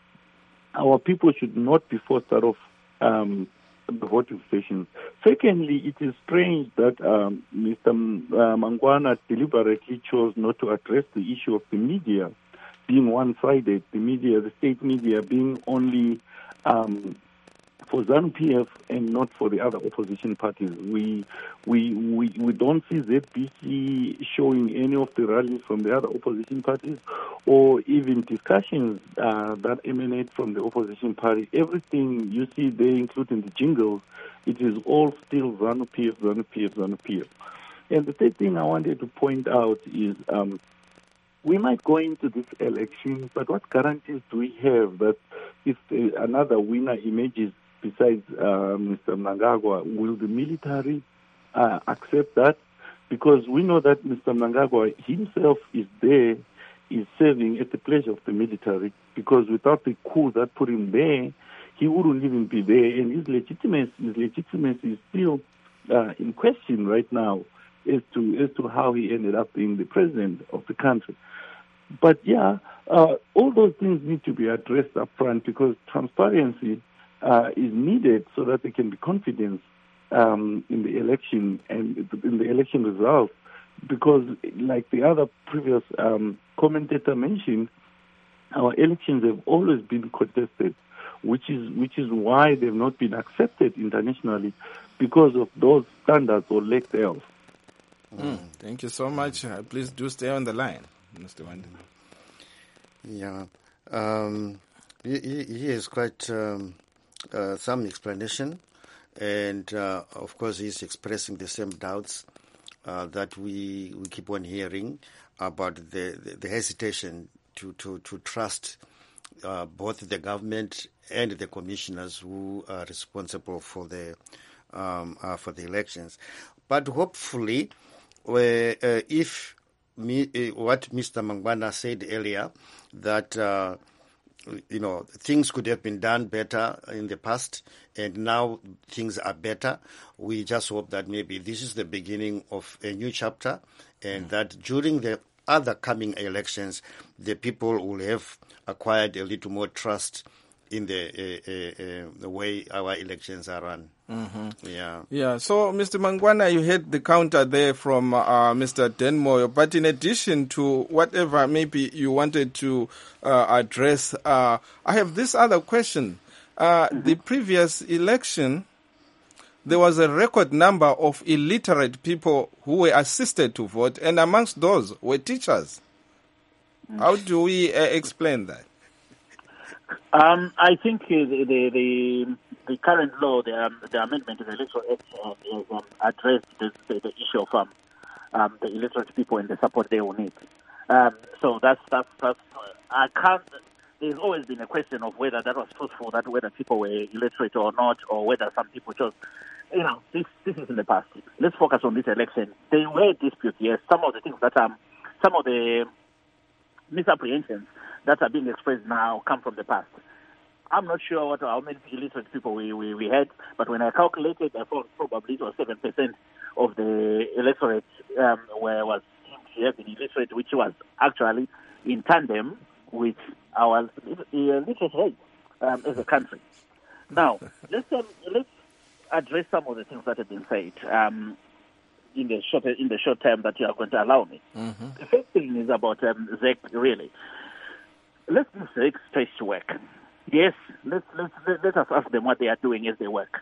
Our people should not be forced out of um, the voting stations. Secondly, it is strange that um, Mister M- uh, Mangwana deliberately chose not to address the issue of the media being one-sided, the media, the state media being only um, for ZANU-P F and not for the other opposition parties. We we we, we don't see Z B C showing any of the rallies from the other opposition parties, or even discussions uh, that emanate from the opposition party. Everything you see there, including the jingles, it is all still ZANU-P F, ZANU-P F, ZANU-P F. And the third thing I wanted to point out is um, we might go into this election, but what guarantees do we have that if uh, another winner emerges besides uh, Mister Mnangagwa, will the military uh, accept that? Because we know that Mister Mnangagwa himself is there, is serving at the pleasure of the military, because without the coup that put him there, he wouldn't even be there, and his legitimacy, his legitimacy is still uh, in question right now as to as to how he ended up being the president of the country. But yeah, uh, all those things need to be addressed up front, because transparency uh, is needed so that there can be confidence um, in the election and in the election results. Because, like the other previous um, commentator mentioned, our elections have always been contested, which is which is why they've not been accepted internationally, because of those standards or lack thereof. Mm, thank you so much. Uh, please do stay on the line, Mister Wanda. Yeah, um, he, he he has quite um, uh, some explanation, and uh, of course he's expressing the same doubts uh, that we we keep on hearing about the, the, the hesitation to to to trust uh, both the government and the commissioners who are responsible for the um, uh, for the elections. But hopefully, uh, uh, if me, uh, what Mister Mangwana said earlier, that uh, you know things could have been done better in the past, and now things are better. We just hope that maybe this is the beginning of a new chapter, and mm. that during the other coming elections, the people will have acquired a little more trust in the uh, uh, uh, the way our elections are run. Mm-hmm. Yeah. Yeah. So, Mister Mangwana, you heard the counter there from uh, Mister Denmoyo. But in addition to whatever maybe you wanted to uh, address, uh, I have this other question. Uh, mm-hmm. The previous election, there was a record number of illiterate people who were assisted to vote, and amongst those were teachers. Mm-hmm. How do we uh, explain that? Um, I think uh, the, the the the current law, the, um, the amendment to the Electoral Act, uh, has um, addressed the, the, the issue of um, um, the illiterate people and the support they will need. Um, so that's that's that's. Uh, I can't. There's always been a question of whether that was truthful, that whether people were illiterate or not, or whether some people chose. You know, this this is in the past. Let's focus on this election. There were disputes. Yes, some of the things that um, some of the misapprehensions that are being expressed now come from the past. I'm not sure what how many illiterate people we, we, we had, but when I calculated, I found probably it was seven percent of the electorate um, where was to have been illiterate, which was actually in tandem with our literate rate um, as a country. Now, let's um, let's address some of the things that have been said um, in the short in the short term that you are going to allow me. Mm-hmm. The first thing is about um, Z E C, really. Let's give Z E C space to work. Yes, let's, let's, let us ask them what they are doing as they work.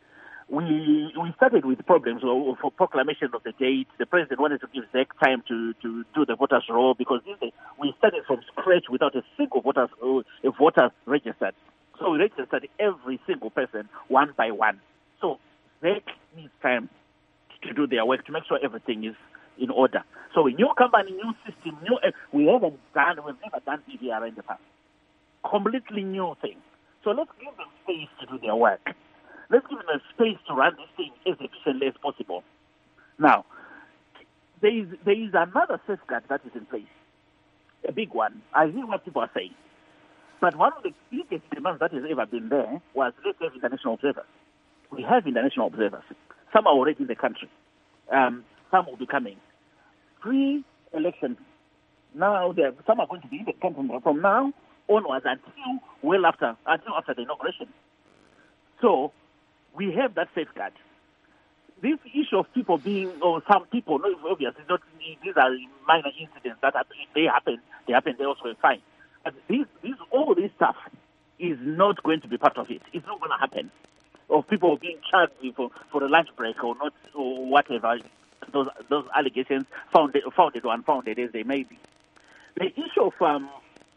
We we started with problems for proclamation of the date. The president wanted to give Z E C time to, to do the voters' roll because we started from scratch without a single voters a voters registered. So we registered every single person one by one. So Z E C needs time to do their work to make sure everything is in order. So a new company, new system, new we haven't done we've never done P V R in the past. Completely new thing. So let's give them space to do their work. Let's give them a space to run this thing as efficiently as possible. Now, there is there is another safeguard that is in place, a big one. I hear what people are saying. But one of the biggest demands that has ever been there was let's have international observers. We have international observers. Some are already in the country. Um, some will be coming. Pre-election, now some are going to be in the country from now onwards until well after until after the inauguration. So we have that safeguard. This issue of people being, or some people, no, obviously, not, these are minor incidents that happen. If they happen, they happen elsewhere, fine. But this, this, all this stuff is not going to be part of it. It's not going to happen. Of people being charged for, for a lunch break or not, or whatever, those those allegations, founded, founded or unfounded as they may be. The issue of um,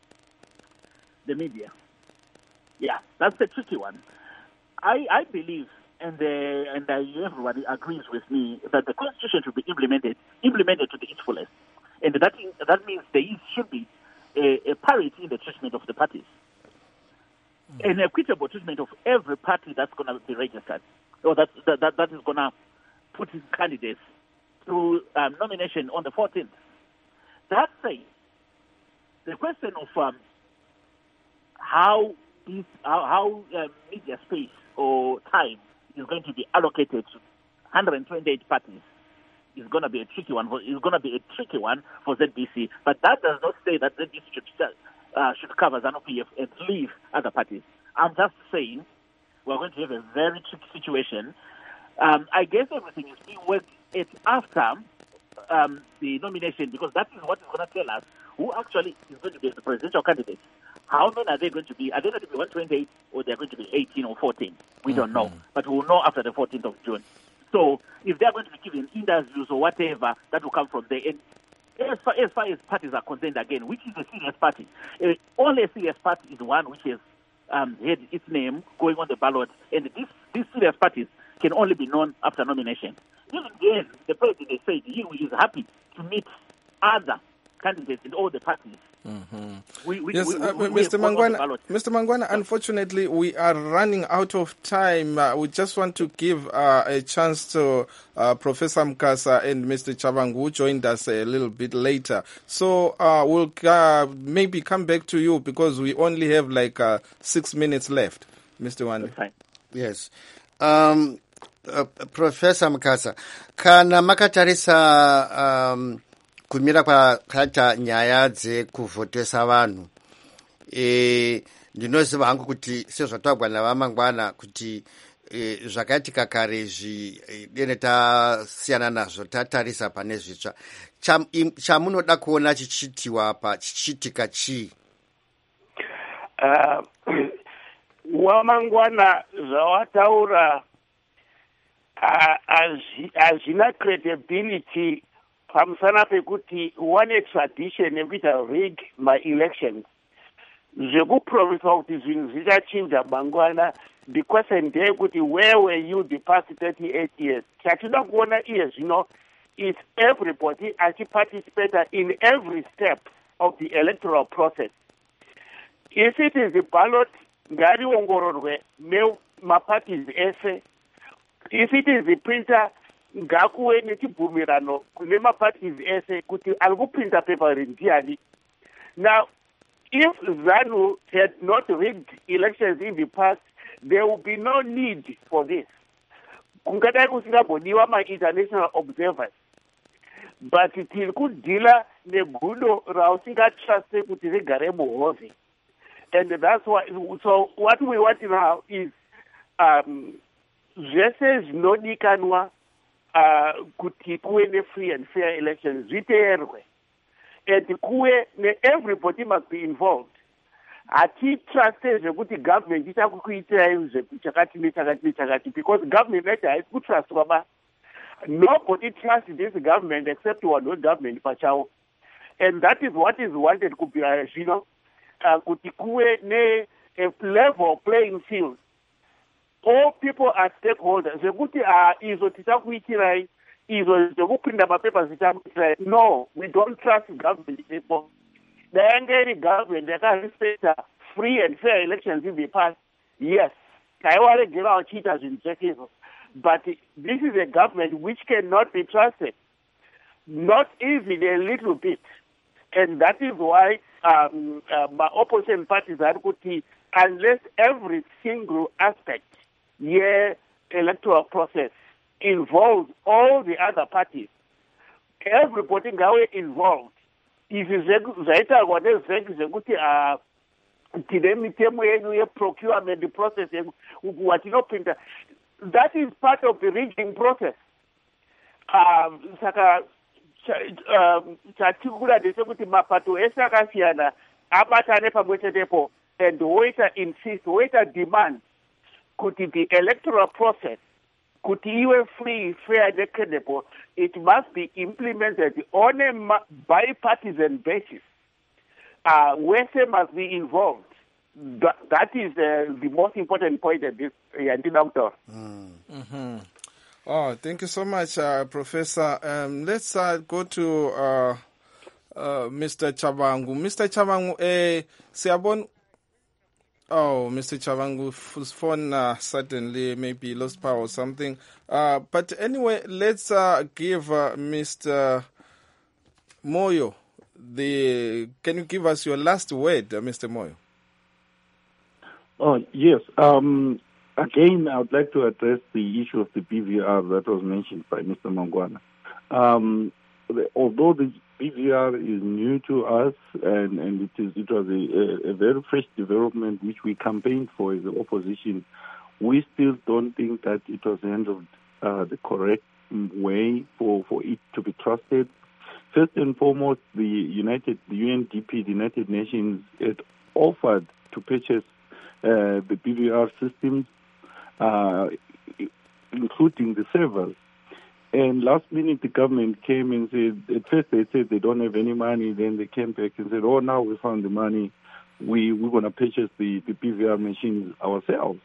the media, yeah, that's the tricky one. I, I believe, and uh, and uh, everybody agrees with me, that the Constitution should be implemented implemented to the its fullest, and that that means there is, should be a, a parity in the treatment of the parties, mm. an equitable treatment of every party that's going to be registered, or that that that, that is going to put its candidates through um, nomination on the fourteenth. That said, the question of um, how this how, how uh, media space or time is going to be allocated to one hundred twenty-eight parties is going to be a tricky one. For, is going to be a tricky one for Z B C, but that does not say that Z B C should uh, should cover ZANU P F and leave other parties. I'm just saying we're going to have a very tricky situation. Um, I guess everything is being worked at after um, the nomination because that is what is going to tell us who actually is going to be the presidential candidate. How many are they going to be? Are they going to be one hundred twenty-eight or they're going to be eighteen or fourteen? We mm-hmm. don't know. But we'll know after the fourteenth of June. So if they're going to be given interviews or whatever, that will come from there. And as far as, far as parties are concerned, again, which is a serious party? Uh, only a serious party is one which has um, had its name going on the ballot. And this, these serious parties can only be known after nomination. Even then, the president said he is happy to meet other candidates in all the parties. Mm-hmm. We, we, yes, we, we, uh, we Mister Mangwana, Mister Mangwana, unfortunately, we are running out of time. Uh, we just want to give uh, a chance to uh, Professor Mukasa and Mister Chabangu, who joined us a little bit later. So uh, we'll uh, maybe come back to you because we only have like uh, six minutes left. Mister Wande. Yes. Um, uh, Professor Mukasa, kana makatarisa um, kumira kwakaita nyaya dzekuvhotesa vanhu e, ndinoziva hangu kuti sezvatagwa navamangwana kuti e, zvakaitika kare izvi dene tasiyana nazvo tatarisa pane zvitsva chamunoda kuona chichitiwa apa chichitika chii? Uh, wamangwana zvawataura hazvina credibility pamusana pekuti one extradition yekuita rig my-elections zvekupromisa kuti zvinhu zvichachinja mangwana. The question ndeyekuti where were you the past thirty-eight years? Chatinoda kuona iye zvino is everybody achiparticipate in every step of the electoral process. If it is the ballot, ngariongororwe nemaparties ese. If it is the printer, ngakuwe nechibvumirano kune maparties ese kuti ari kuprinta paper ndiani. Now, if ZANU had not rigged elections in the past, there would be no need for this. Kungadai kusingambodiwa ma-international observers. But tiri kudhila negudo rausingatruste kuti rigare muhove. And that's why, so what we want now is um, zvese zvinodikanwa uh, kuti kuve ne-free and fair elections zviteerwe, and kuve ne-everybody must be involved. Hatitraste zvekuti government ichakukuitirai chakati nechakati nechakati, because government yacho haisi kutrustwa ba. Nobody trusts this government except one government pachawo. And that is what is wanted kubira zvino, uh, kuti kuve ne a level playing field. All people are stakeholders. Zvekuti uh, izo tichakuitirai, izo zvekuprinda mapapers tichakuitirai. No, we don't trust government people. The government they can respect free and fair elections in the past. Yes, I want to give our cheaters in checkers, but this is a government which cannot be trusted, not even a little bit, and that is why um, uh, my opposition parties are good, unless every single aspect, yeah, electoral process involves all the other parties, everybody involved. Izvi zvaitarwa nezvengi zvekuti tine mitemo yedu ye-procurement process watinopinda, that is part of the rigging process. Um, saka chatikura ndechekuti mapato ese akasiyana abatane pamwe chetepo and woita insist, woita demand kuti the electoral process kuti iwe free, fair and credible, it must be implemented on a bipartisan basis. Uh, Wese must be involved. That, that is uh, the most important point at this, uh, Doctor. Mm. Mm-hmm. Oh, thank you so much, uh, Professor. Um, let's uh, go to uh, uh, Mister Chabangu. Mister Chabangu, eh, Siabon. Oh, Mister Chabangu's phone uh, suddenly maybe lost power or something. Uh, but anyway, let's uh, give uh, Mister Moyo the. Can you give us your last word, uh, Mister Moyo? Oh yes. Um, again, I would like to address the issue of the B V R that was mentioned by Mister Mangwana. Um, the, although the B V R is new to us, and, and it is it was a, a, a very fresh development which we campaigned for as the opposition. We still don't think that it was handled uh, the correct way for, for it to be trusted. First and foremost, the United, the U N D P, the United Nations, had offered to purchase uh, the B V R systems, uh, including the servers. And last minute, the government came and said, at first they said they don't have any money. Then they came back and said, oh, now we found the money. We, we're going to purchase the, the P V R machines ourselves.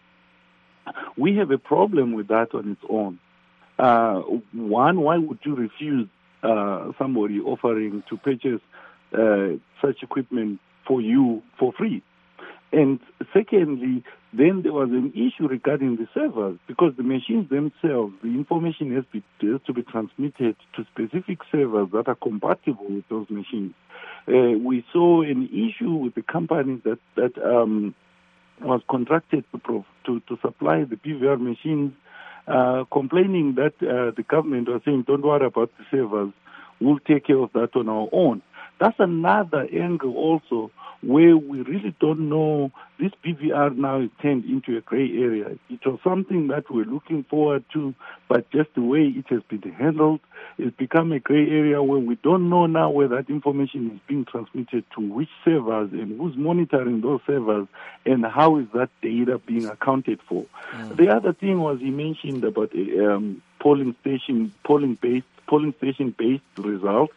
We have a problem with that on its own. Uh, one, why would you refuse uh, somebody offering to purchase uh, such equipment for you for free? And secondly, then there was an issue regarding the servers, because the machines themselves, the information has, be, has to be transmitted to specific servers that are compatible with those machines. Uh, we saw an issue with the company that, that um, was contracted to, prov- to, to supply the P V R machines, uh, complaining that uh, the government was saying, don't worry about the servers, we'll take care of that on our own. That's another angle also, where we really don't know. This P V R now is turned into a gray area. It was something that we're looking forward to, but just the way it has been handled, it's become a gray area where we don't know now where that information is being transmitted to which servers and who's monitoring those servers and how is that data being accounted for. Mm. The other thing was he mentioned about um, polling station, polling based, polling station based results.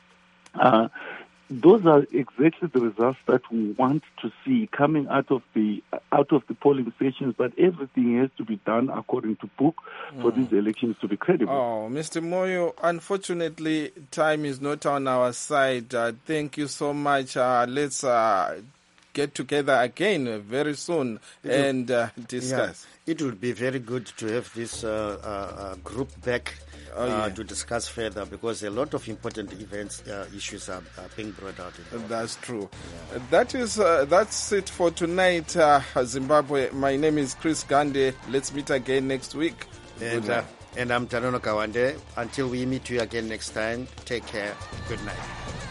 Uh, those are exactly the results that we want to see coming out of the out of the polling stations, but everything has to be done according to book for mm. these elections to be credible. Oh, Mister Moyo, unfortunately, time is not on our side. Uh, thank you so much. Uh, let's uh, get together again very soon it and uh, discuss. Yeah, it would be very good to have this uh, uh, group back. Oh, yeah. uh, to discuss further, because a lot of important events, uh, issues are, are being brought out. That's true. Yeah. That is, uh, that's it for tonight, uh, Zimbabwe. My name is Chris Gande. Let's meet again next week. And, uh, and I'm Tanono Kawande. Until we meet you again next time, take care. Good night.